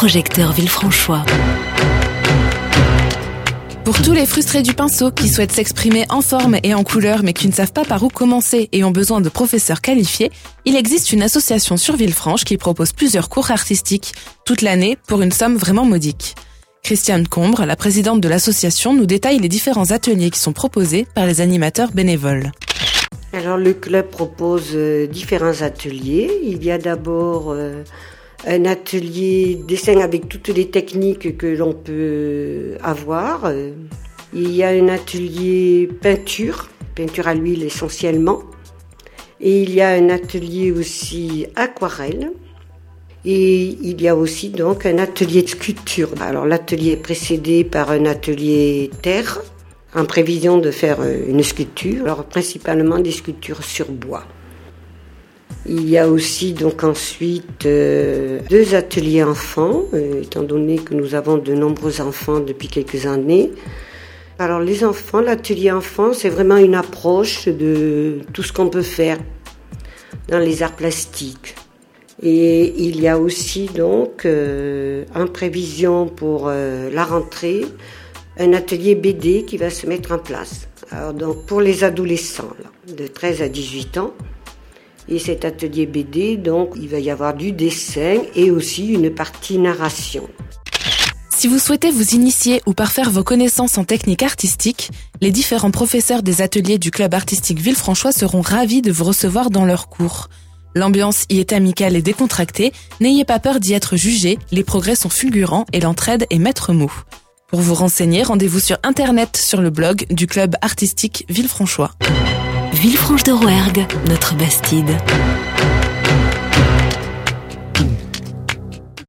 projecteur Villefranchois. Pour tous les frustrés du pinceau qui souhaitent s'exprimer en forme et en couleur mais qui ne savent pas par où commencer et ont besoin de professeurs qualifiés, il existe une association sur Villefranche qui propose plusieurs cours artistiques toute l'année pour une somme vraiment modique. Christiane Combre, la présidente de l'association, nous détaille les différents ateliers qui sont proposés par les animateurs bénévoles. Alors le club propose différents ateliers. Il y a d'abord un atelier dessin avec toutes les techniques que l'on peut avoir. Il y a un atelier peinture à l'huile essentiellement. Et il y a un atelier aussi aquarelle. Et il y a aussi donc un atelier de sculpture. Alors l'atelier est précédé par un atelier terre, en prévision de faire une sculpture, alors principalement des sculptures sur bois. Il y a aussi donc ensuite 2 ateliers enfants, étant donné que nous avons de nombreux enfants depuis quelques années. Alors les enfants, l'atelier enfant, c'est vraiment une approche de tout ce qu'on peut faire dans les arts plastiques. Et il y a aussi donc en prévision pour la rentrée, un atelier BD qui va se mettre en place. Alors donc pour les adolescents là, de 13 à 18 ans. Et cet atelier BD, donc, il va y avoir du dessin et aussi une partie narration. Si vous souhaitez vous initier ou parfaire vos connaissances en technique artistique, les différents professeurs des ateliers du club artistique Villefranchois seront ravis de vous recevoir dans leurs cours. L'ambiance y est amicale et décontractée, n'ayez pas peur d'y être jugé, les progrès sont fulgurants et l'entraide est maître mot. Pour vous renseigner, rendez-vous sur internet sur le blog du club artistique Villefranchois. Villefranche de Rouergue, notre Bastide.